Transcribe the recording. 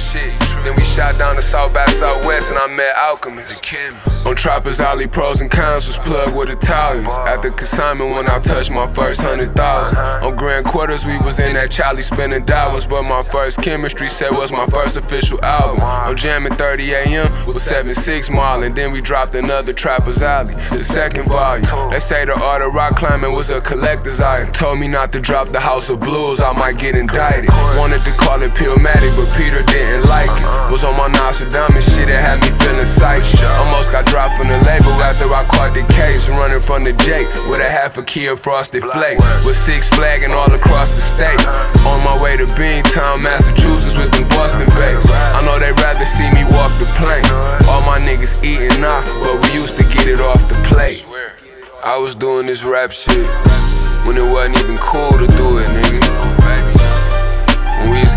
shit. Then we shot down the South by Southwest and I met Alchemist. On Trappers Alley, pros and cons was plugged with Italians. At the consignment when I touched my first 100,000. On Grand Quarters we was in that Charlie spending dollars, but my first Chemistry set was my first official album. On Jammin' 30 AM was 7-6 Marlin. Then we dropped another Trappers Alley, the second volume. They say the art of rock climbing was a collector's item. Told me not to drop the House of Blues, I might get indicted. Wanted to call it Pillmatic, but Peter didn't like it. Was on my Nostradamus shit that had me feeling psychic. Almost got dropped from the label after I caught the case. Running from the Jake with a half a key of Frosted Flakes. With Six Flagging all across the state. On my way to Beantown, Massachusetts with them Boston babes. I know they'd rather see me walk the plank. All my niggas eating now, but we used to get it off the plate. I was doing this rap shit when it wasn't even cool to do it, nigga.